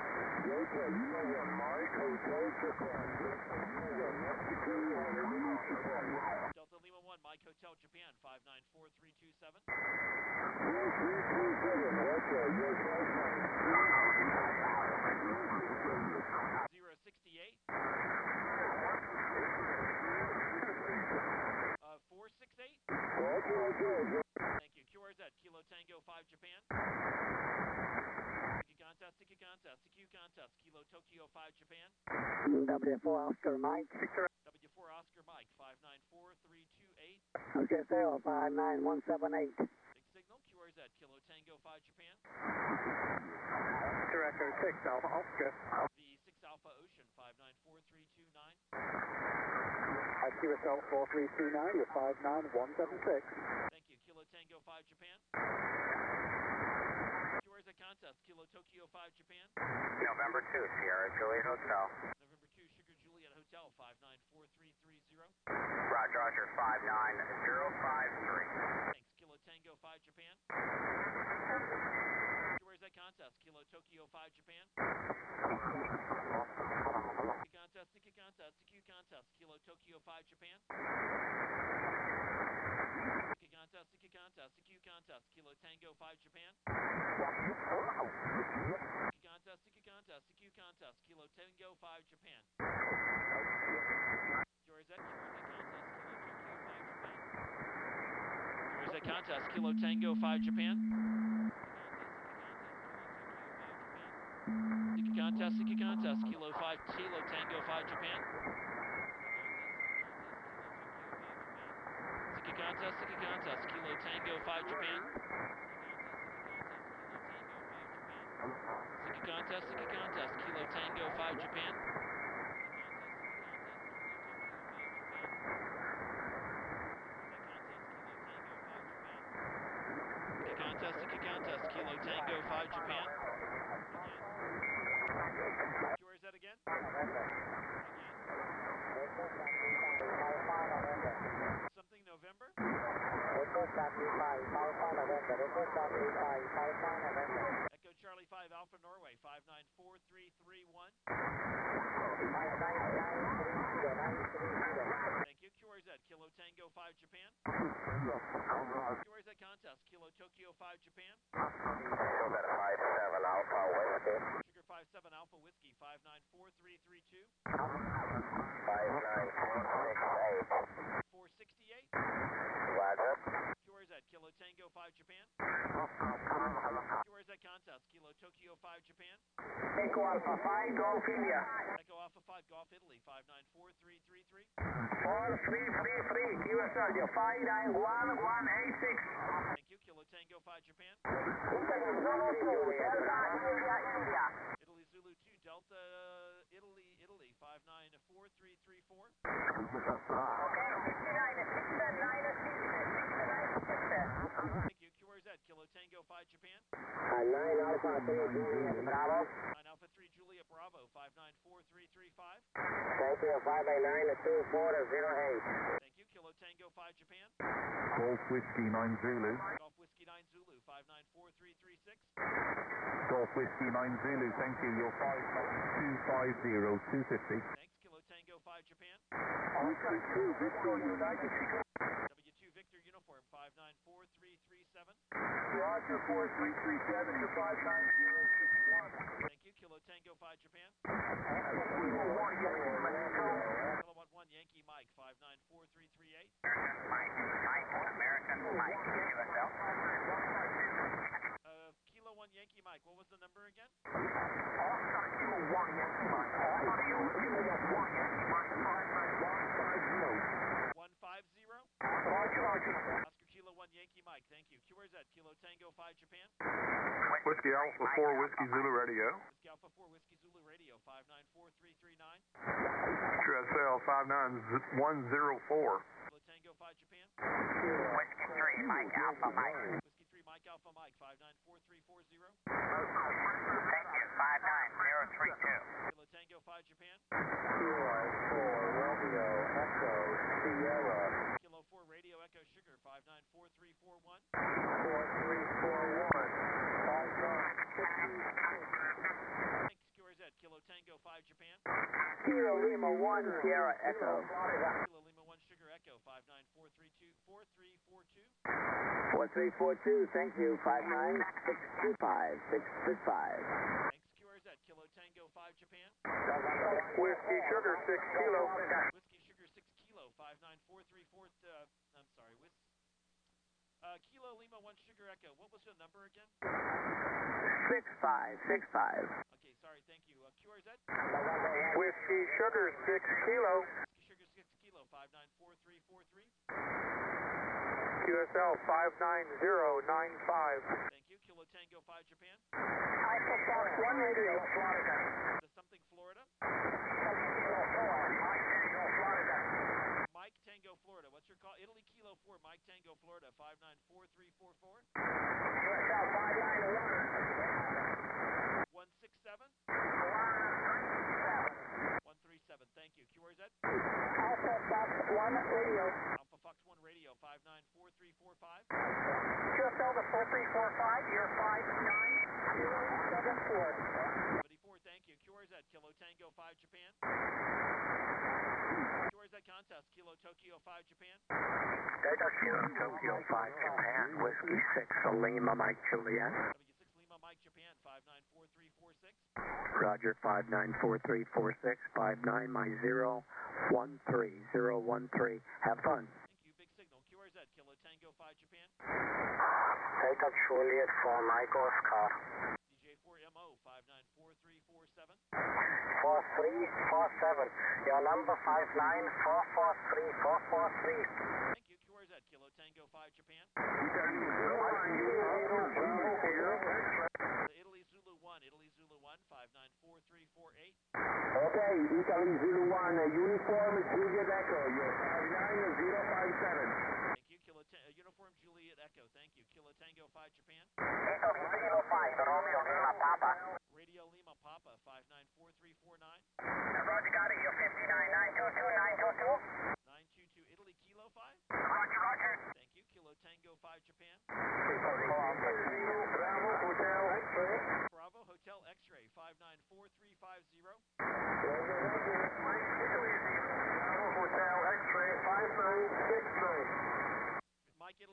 Delta Lima one, Mike Hotel Japan, five nine four three two seven. zero sixty-eight. Uh, four six eight. Thank you. Q R Z, Kilo Tango five Japan. Siki contest, Siki contest, Siki contest, Kilo Tokyo five Japan. W four Oscar Mike. W four Oscar Mike, five nine four three two eight. Okay, Sarah, five nine one seven eight. Big signal, Q R Z, Kilo Tango five Japan. Director six Alpha Oscar. The six Alpha Ocean, five nine four three two nine. I see yourself four three three nine, you're five nine one seven six. Thank you. Kilo Tango five Japan. Q R Z contest, Kilo Tokyo five Japan. November two, Sierra Juliet Hotel. November two, Sugar Juliet Hotel, five nine four three three zero. Roger, Roger, five nine zero five three. Thanks. Kilo Tango five Japan. Q R Z contest, Kilo Tokyo five Japan. Siki contest, Siki contest, Siki contest, Kilo Tokyo five Japan. Siki contest, Siki contest, Siki contest, Kilo Tango five Japan. Siki contest, Siki contest, Siki contest, Kilo Tango five Japan. Q R Z, Q R Z contest, Kilo Tango five Japan. Siki contest, Siki contest, Kilo five, Kilo Tango five Japan. Siki contest, Siki contest, Kilo Tango five Japan. Siki contest, Siki contest, Kilo Tango five Japan. Siki contest, Siki contest, Kilo Tango five Japan. Q R Z again? Something November? Echo Charlie five Alpha Norway, five nine four three three one. Where's that contest? Kilo Tokyo five Japan. Sugar five seven Alpha Whiskey. Sugar five seven Alpha Whiskey five nine four three three two. five nine four six eight. four sixty-eight. Roger. Q R Z Kilo Tango five Japan. Q R Z contest Kilo Tokyo five Japan. Echo Alpha five Golf India. Echo Alpha five Golf Italy five nine four three three three. four three three three. Q S Radio five nine one one eight six. Thank you. Kilo Tango five Japan. Italy Zulu two Delta India India. Italy Zulu two Delta Italy Italy five nine four three three four. Okay, sixty-nine sixty-nine sixty-nine sixty-nine. Thank you. Q R Z Kilo Tango five Japan. nine Alpha three Juliet Bravo. nine Alpha three Juliet Bravo five nine four three three five. Thank you. five eight nine two four zero eight. Thank you. Kilo Tango five Japan. Golf Whiskey nine Zulu. Golf Whiskey nine Zulu five nine four three three six. Golf Whiskey nine Zulu, thank you. You're five two five zero two fifty. Thanks. Kilo Tango five Japan. W two Victor United. W two Victor Uniform five nine four three three seven. Roger four three three seven to five nine zero six one. Thank you. Kilo Tango five Japan. Mike, Kilowatt one Yankee Mike five nine four three three eight. Mike, American Mike, U S L. Uh, Kilo one Yankee Mike. What was the number again? Oscar Kilo one Yankee Mike. Oscar Kilo one Yankee Mike. five nine one five zero. one five zero. Roger, Roger. Oscar Kilo one Yankee Mike. Thank you. Q R Z Kilo Tango five Japan. Whiskey Alpha four Whiskey Zulu Radio. Whiskey Alpha four Whiskey Zulu Radio five nine four three three nine. Q S L five nine one zero four. Kilo Tango five Japan. Whiskey three Mike Alpha Mike. Whiskey three Mike Alpha Mike five nine four three four zero. Thank you. five nine zero three two. Kilo Tango five Japan. Kilo four Romeo Echo Sierra. Kilo four Radio Echo Sugar five nine four three four one. four three four one. five nine six Thanks. Q R Z Kilo Tango five Japan. Kilo Lima one Sierra Echo. Kilo Lima one Sugar Echo five nine four three two four three four two. four three four two. Thank you. five nine six two five six six five. Thanks. Q R Z Kilo Tango five Japan. Whiskey Sugar six Kilo. Whiskey Sugar six Kilo five nine four three four. Uh, I'm sorry. Whis uh, Kilo Lima one Sugar Echo. What was the number again? six five six five. Okay. Sorry. Thank you. Uh, Q R Z Whiskey Sugar six Kilo. Whiskey Sugar six Kilo five nine four three four three. Q S L five nine zero nine five. Thank you. Kilo Tango five Japan. Alpha Fox one Radio Florida. The something Florida. Mike Tango Florida. What's your call? Italy Kilo four Mike Tango Florida five nine four three four four. Q S L five nine one six seven. one three seven. Thank you. Q R Z Alpha Fox one Radio. Alpha Fox one Radio five nine four three four five. Q S L the four three four five. You're five nine zero seven four. seventy-four. Thank you. Q R Z Kilo Tango five Japan. Q R Z contest Kilo Tokyo five Japan. Delta Kilo Tokyo five Japan. Whiskey six Lima Mike Juliet. W six Lima Mike Japan five nine four three four six. Roger five nine four three four six five nine my zero one three zero one three. Have fun. Thank you. Big signal. Q R Z Kilo Tango five Japan. Delta Juliet for Mike Oscar. D J four M O five nine four three four seven. four three four seven. Your number five nine four four three four four three. Thank you. Q R Z Kilo Tango five Japan. Italy Zulu one Italy Zulu one five nine four three four eight. Okay, Italy Zulu one, uniform Juliet Echo. You're five nine zero five seven. Thank you. Kilo ta uh, Uniform Juliet Echo. Thank you. Kilo Tango five Japan. Italy Zulu five, Romeo Lima Papa. Radio Lima Papa five nine four three four nine. Roger, got it. You're fifty-nine nine two two nine two two. nine two two Italy Kilo five. Roger, Roger. Thank you. Kilo Tango five Japan. Bravo, Hotel X-ray. Bravo Hotel X-ray five nine four three five zero. Bravo, Hotel X-ray five nine six nine. Mike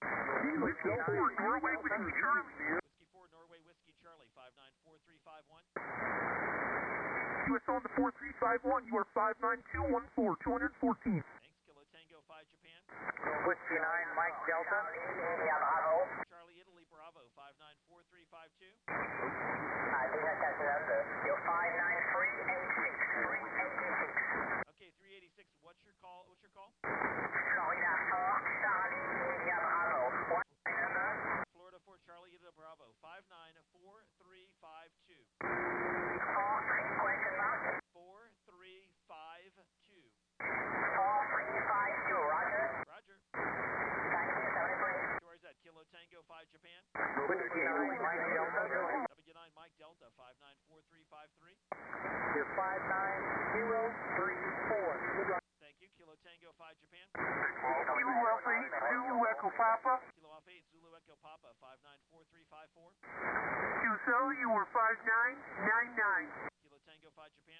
Whiskey four, Norway, Whiskey Charlie. Whiskey four, Norway, Whiskey Charlie, five nine four three five one. U S on the four three five one, you are five nine two one four, two hundred fourteen. Thanks, Kilo Tango five Japan. Whiskey nine, Mike Delta. India Bravo. Charlie Italy Bravo, five nine four three five two. I think I got your number. You're five nine three eight six. three eighty-six. Okay, three eighty-six, what's your call? What's your call? Florida four, Charlie, India Bravo. What's my number? Florida four, Charlie Italy Bravo, five nine four three five two. four three, question mark. four three five two. four three five two, Roger. Roger. Thank you, seventy-three. Where's that? Kilo Tango five Japan. Whiskey nine, Mike Delta. W nine Mike Delta, five nine four three five three. You're five nine zero three four. Thank you, Kilo Tango five Japan. Kilo Alpha eight, Zulu Echo Papa. Kilo Alpha eight, Zulu Echo Papa, five nine four three five four. Q S L, you are five nine nine nine. Kilo Tango five Japan.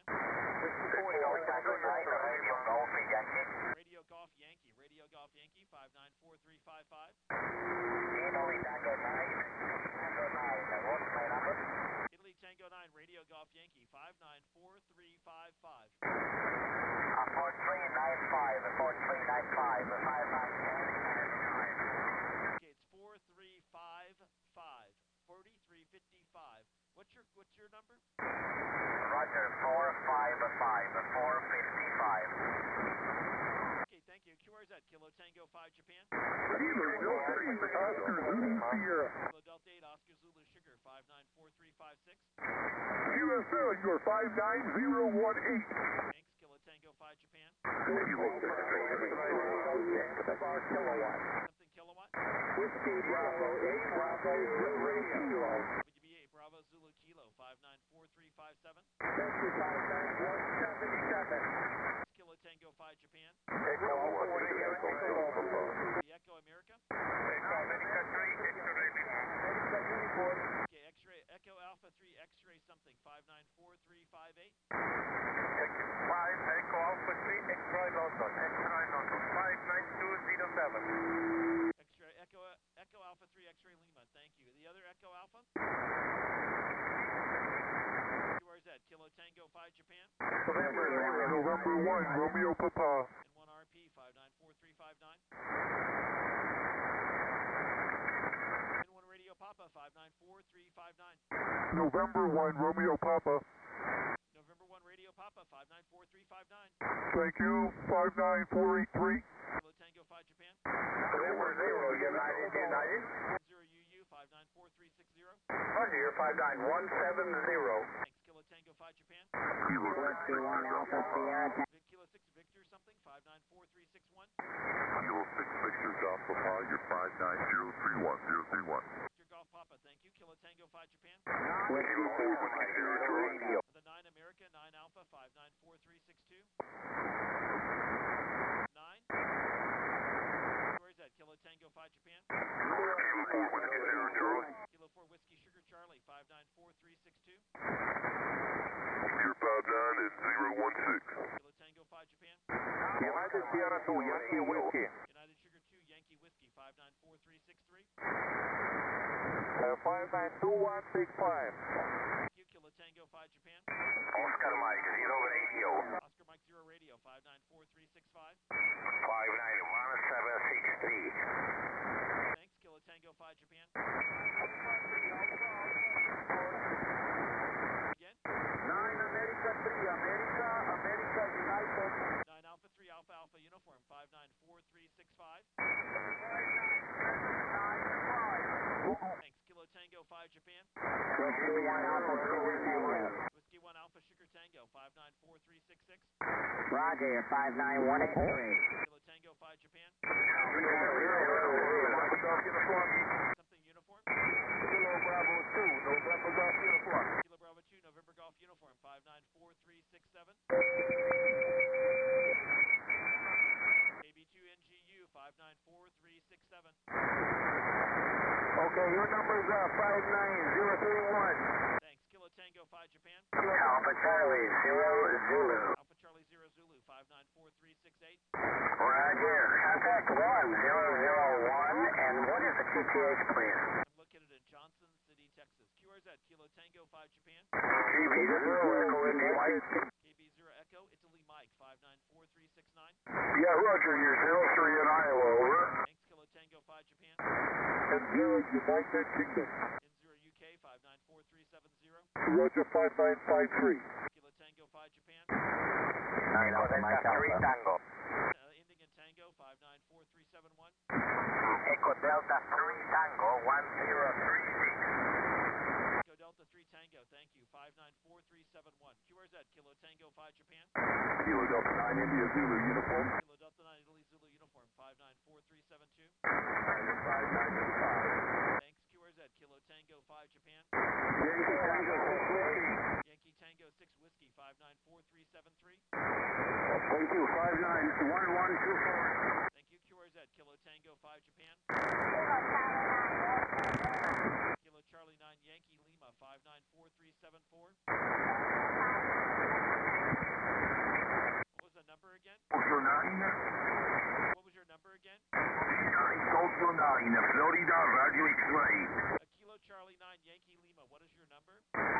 Radio Golf Yankee, Radio Golf Yankee, five nine four three five five. Italy Tango nine, Radio Golf Yankee, five nine four three five five. four three nine five, four three nine five, five nine nine. Okay, it's four three five five, forty-three fifty-five. What's your what's your number? Roger, four five five, four fifty-five. Okay, thank you. Q R Z, Kilo Tango five Japan. Kilo Delta eight, Oscar Zulu Sierra. Kilo Delta eight, Oscar Zulu Sugar, five nine four three five six. Q S L, you are five nine zero one eight. Thanks, Kilo Tango five Japan. Something kilowatt. Whiskey Bravo eight, Bravo Radio. W B A Bravo Zulu Kilo, five nine four three five seven. Whiskey five nine one seven seven. Kilo Tango five Japan. Echo Alpha three, Echo Alpha. The Echo America. Echo America three, X-ray. Okay, X-ray Echo Alpha three X-ray something, five nine four three five eight. five, Echo Alpha three, X-ray London. X-ray London, five nine two zero seven. X-ray Echo Echo Alpha three X-ray Lima, thank you. The other Echo Alpha? Q R Z, Kilo Tango five Japan. November one, Romeo Papa. And one R P, five nine four three five nine. And one Radio Papa, five nine four three five nine. November one, Romeo Papa. November one Radio Papa, five nine four three five nine. Thank you, five nine four eight three. Kilo Tango five Japan. November zero, United, United. zero U U, five nine four three six zero. Roger, you're five nine one seven zero. Thanks, Kilo Tango five Japan. Whiskey one, Alpha Sierra. Vic, Kilo six Victor something, five nine four three six one. Kilo six Victor Alpha five, you're five nine zero three one, zero three one. Victor Golf Papa, thank you. Kilo Tango five Japan. Whiskey four, Whiskey zero two Radio. The nine America, nine Alpha, five nine four three six two. nine. Where is that? Kilo Tango five Japan. Kilo four Whiskey zero Charlie. Kilo four Whiskey Sugar Charlie, five nine four three six two. You're five nine and zero one six. Kilo Tango five Japan. United Sierra two, Yankee Whiskey. United Sugar two Yankee Whiskey, five nine four three six three. five nine two one six five. Thank you. Kilo Tango five Japan. Oscar Mike, zero radio. Oscar Mike Zero Radio, five nine four three six five. five nine one seven six three. Thanks, Kilo Tango five Japan. Again? nine America three, America, America United. nine Alpha three Alpha Alpha Uniform, five nine four three six five. Thanks, Kilo Tango five Japan. Whiskey one Alpha Sugar Tango. Whiskey one Alpha Sugar Tango, five nine four three six six. Roger, you're five nine one eight three. Kilo Tango five Japan. Something uniform. Kilo Bravo two, November Golf Uniform. Kilo Bravo two November Golf Uniform, five nine four three six seven. K B two N G U, five nine four three six seven. Okay, your number is uh, five nine zero three one. Thanks, Kilo Tango five Japan. Alpha Charlie, zero Zulu. Alpha Charlie Zero Zulu, five nine four three six eight. Roger, contact one zero zero one, and what H, please. I'm located in Johnson City, Texas. Q R Z, Kilo Tango five Japan. K B zero, Echo Indy Mike. K B zero Echo, Italy Mike, five nine four three six nine. Yeah, Roger, you're zero three in Iowa, over. Thanks, Kilo Tango five Japan. And zero, United Kingdom. In zero U K, five nine four three seven zero. Roger, five nine five three. Kilo Tango five Japan. Nine Alpha Mike Alpha. Tango. Uh, ending in Tango, five nine four three seven one. Echo Delta three Tango, one zero three six. Echo Delta three Tango, thank you, five nine four three seven one. Q R Z, Kilo Tango five Japan. Kilo Delta nine, India Zulu uniform. Kilo Delta nine Italy Zulu uniform, five nine four three seven two. five nine five. Thanks, Q R Z, Kilo Tango five Japan. Yankee Tango six Whiskey. Yankee Tango six Whiskey, five nine four three seven three. Thank you, five nine one one two four. Thank you, Q R Z, Kilo Tango five Japan. Kilo Charlie nine Yankee Lima, five nine four three seven four. What was the number again? Tokyo nine. What was your number again? nine Tokyo nine, Florida Radio X-ray. A Kilo Charlie nine Yankee Lima, what is your number?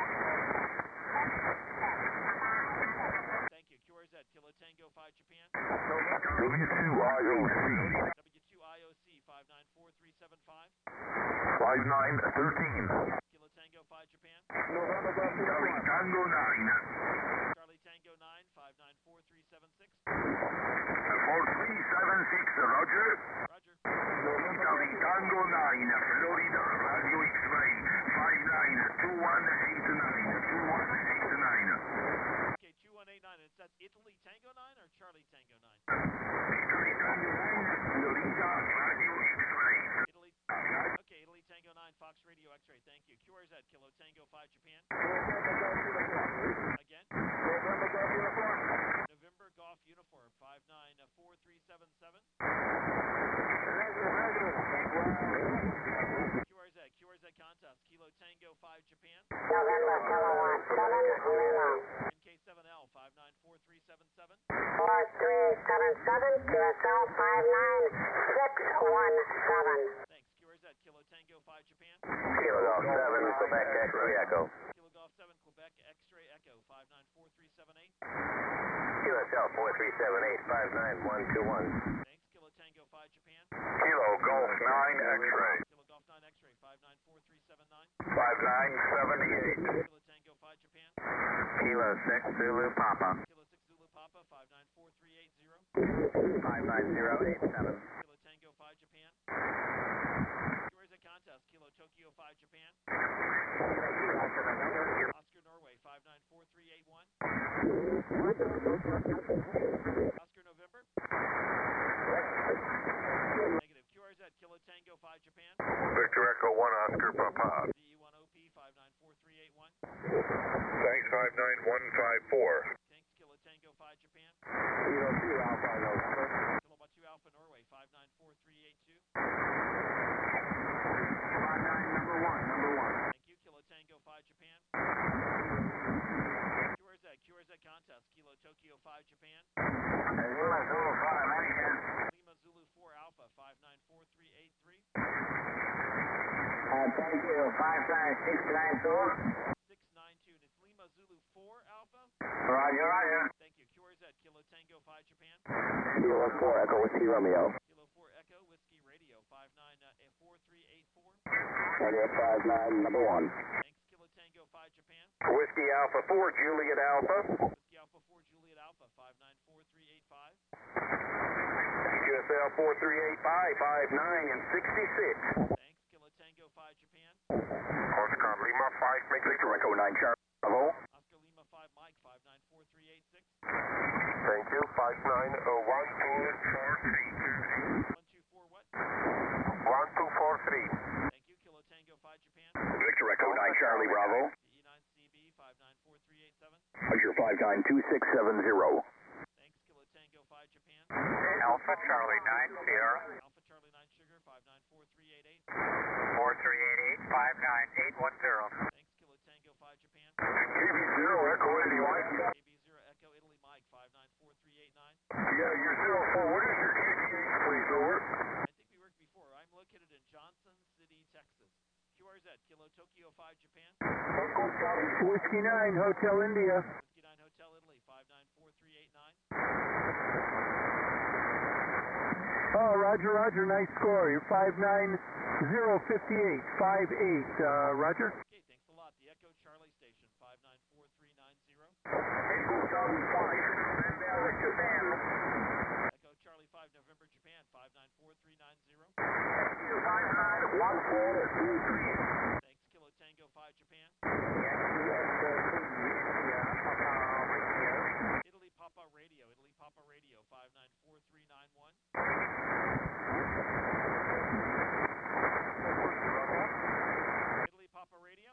Thank you, Q R Z, Kilo Tango five Japan. W two I O C. W two I O C, five nine four three seven five. five nine one three. Kilo Tango five Japan. Charlie Tango nine. Charlie Tango nine, five nine four three seven six. four three seven six, Roger. Roger. Charlie Tango nine, Florida Radio X-ray. five nine two one eight nine. two one eight nine. Okay, two one eight nine, and that's Italy Tango nine or Charlie Tango nine? Charlie Tango nine, Florida Radio X-ray. Italy. Okay, Italy Tango nine, Fox Radio X-ray, thank you. Q R Z, Kilo Tango five Japan. Again? November Golf Uniform, five nine four three seven seven. Q R Z, Q R Z contest, Kilo Tango five Japan. November Kilowatt seven Lima. N K seven L, five nine four three seven seven. four three seven seven, Q S L five nine six one seven. Thanks, Q R Z, Kilo Tango five Japan. Kilo Golf seven, Quebec X-ray Echo. Kilo Golf seven, Quebec X-ray Echo, five nine four three seven eight. Q S L four three seven eight, five nine one two one. Thanks, Kilo Tango five Japan. Kilo Golf nine X-ray. Kilo Golf nine X-ray, five nine four three seven nine. five nine seven eight. Kilo Tango five Japan. Kilo six Zulu Papa. Kilo six Zulu Papa, five nine four three eight zero. five nine zero eight seven. Kilo Tango five Japan. Q R Z contest, Kilo Tokyo five Japan. Oscar Norway, five nine four three eight one. Oscar November. Negative. Q R Z, Kilo Tango five Japan. Victor Echo one Oscar Papa. V E one O P, five nine four three eight one. Thanks, five nine one five four. Thanks, Kilo Tango five Japan. Kilo two Alpha November. Kilo two Alpha Norway, five nine four three eight two. five nine number one, number one. Thank you, Kilo Tango five Japan. Q R Z, Q R Z contest, Kilo Tokyo five Japan. Lima Zulu four American. Lima Zulu four Alpha, five nine four three eight three. Uh, thank you, five nine six nine two. six nine two, and it's Lima Zulu four Alpha. Roger, roger. Thank you, Q R Z, Kilo Tango five Japan. Kilo four Echo Whiskey Romeo. Kilo four Echo, Whiskey Radio, five nine four three eight four. Area five nine number one. Thanks, Kilo Tango five Japan. Whiskey Alpha four, Juliet Alpha. Whiskey Alpha four Juliet Alpha, five nine four three eight five. Q S L four three eight five, five nine and sixty-six. Thanks, Kilo Tango five Japan. Oscar Lima five, make Victor Echo nine Charlie. Bravo. Oscar Lima five Mike, five nine four three eight six. Thank you, five nine one two four three. one two four what? one two four three. Thank you, Kilo Tango five Japan. Victor Echo nine Charlie Bravo. E nine C B, five nine four three eight seven. Roger five nine two six seven zero. Thanks, Kilo Tango five Japan. Alpha Charlie nine Sierra. Alpha Charlie nine Sugar, five nine four three eight eight. four three eight eight, five nine eight one zero. Thanks, Kilo Tango five Japan. K B zero Echo Indy Mike. K B zero Echo Italy Mike, five nine four three eight nine. Yeah, you're zero four. What is your K T H, please, over? I think we worked before. I'm located in Johnson City, Kilo Tokyo five Japan. Whiskey nine, Hotel India. Whiskey nine Hotel Italy, five nine four three eight nine. Oh, Roger, Roger, nice score. You're five nine zero fifty-eight, five eight, uh, Roger. Okay, thanks a lot. The Echo Charlie Station, five nine four three nine zero. Echo Charlie five, November, Japan. Echo Charlie five November Japan, five nine four three nine zero. Thank you, five nine one four two three. Thanks, Kilo Tango five Japan. Italy Papa Radio, Italy Papa Radio, five nine four three nine one. Italy Papa Radio.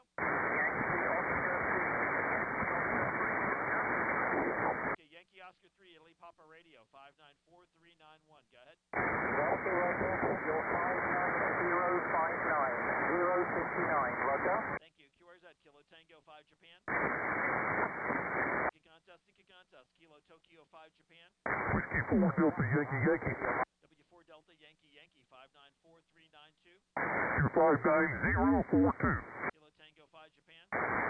Okay, Yankee Oscar three, Italy Papa Radio, five nine four three nine one. Go ahead. Roger, Roger. You're five nine zero five nine zero six nine. Roger. Thank you. Q R Z, Kilo Tango five Japan. Siki Contest, Siki Contest, Kilo Tokyo five Japan. Whiskey four Delta Yankee Yankee. W four Delta Yankee Yankee, five nine four three nine two. two five nine zero four two. Kilo Tango five Japan.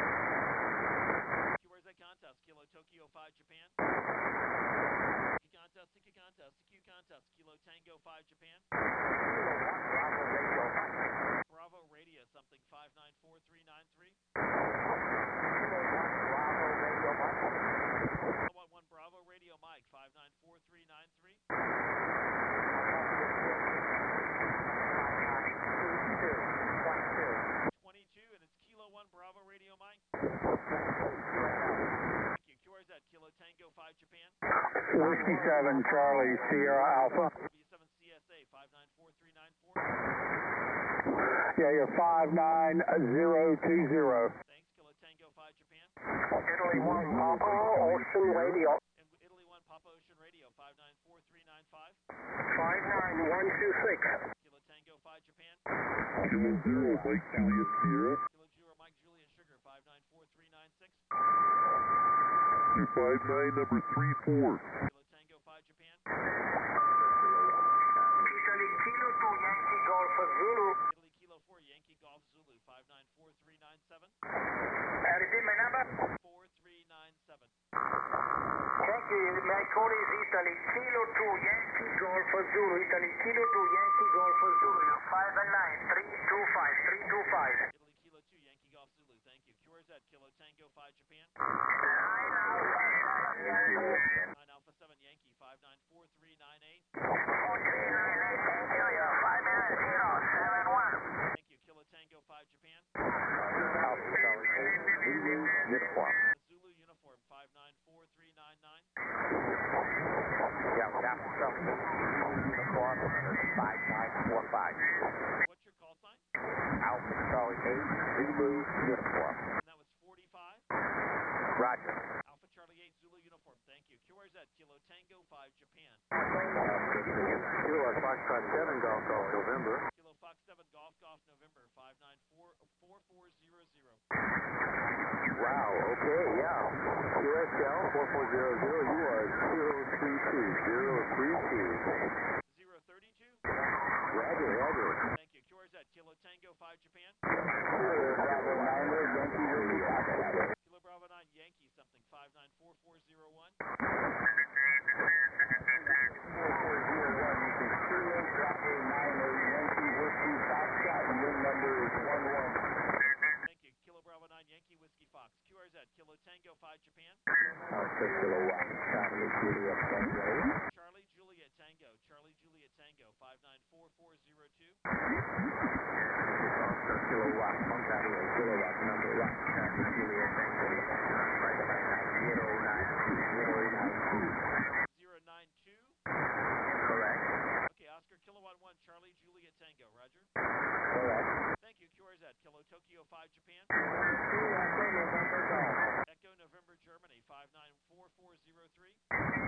Q R Z Contest, Kilo Tokyo five Japan. Siki Contest, Siki Contest, Q Contest, Kilo Tango five Japan. Bravo Radio something, five nine four three nine three. Kilo one Bravo Radio Mike, five nine four three nine three. twenty-two, and it's Kilo one Bravo Radio Mike. Thank you. Q R Z, Kilo Tango five Japan. Whiskey seven, Charlie, Sierra Alpha. W seven C S A, five nine four three nine four. Yeah, you're five nine zero two zero. Thanks, Kilo Tango five Japan. Italy one Papa Ocean Radio. And Italy one Papa Ocean Radio, five nine four three nine five. five nine one two six. Kilo Tango five Japan. Kilo zero Mike Juliet Sierra. Kilo Zero Mike Juliet Sugar, five nine four three nine six. two five nine number three four. Kilo Tango five Japan. Italy Kilo two Yankee Golf Zulu. Italy Kilo four Yankee Golf Zulu, five nine four three nine seven. Uh, repeat my number. four three nine seven. Thank you. My code is Italy Kilo two Yankee Golf Zulu. Italy Kilo two Yankee Golf Zulu. five nine three two five three two five. Italy Kilo two Yankee Golf Zulu, thank you. Q R Z, Kilo Tango five Japan. nine Alpha seven Yankee, five nine four three nine eight. four three nine eight, thank you. You're five nine zero seven one. Thank you. Kilo Tango five Japan. Alpha Charlie eight, Zulu uniform. Zulu Uniform, five nine four three nine nine. Yeah, Alpha Charlie eight, Zulu uniform, five nine four five. What's your call sign? Alpha Charlie eight, Zulu uniform. And that was forty-five. Roger. Alpha Charlie eight Zulu Uniform, thank you. Q R Z, Kilo Tango five Japan. Kilo Foxtrot seven Golf Golf November. Kilo Fox seven Golf Golf November, five nine four four four zero zero. Wow, okay, yeah. Q S L four four zero zero, you are zero three two, zero three two. zero thirty-two. Roger, Roger. Thank you. Q R Z, Kilo Tango five Japan. Kilo Bravo Niner, Yankee Whiskey. Kilo Bravo nine Yankee something, five nine four four zero one. four four zero one, you can Kilo Bravo Niner, Yankee Whiskey Foxtrot, and your number is one one. Thank you. Kilo Bravo nine Yankee Whiskey Fox. Q R Z, Kilo Tango five Japan. Alpha Kilowatt, Charlie Juliet Tango. Charlie Juliet Tango. Charlie Juliet Tango, five nine four four zero two. Alpha Kilowatt, Ontario, Kilowatt number one, Charlie Juliet Tango. zero nine two, zero nine two. zero nine two. Correct. Okay, Oscar Kilowatt one, Charlie Juliet Tango. Roger. Correct. Thank you. Q R Z, Kilo Tokyo five Japan. Echo November Golf. Echo November Germany, five nine four four zero three.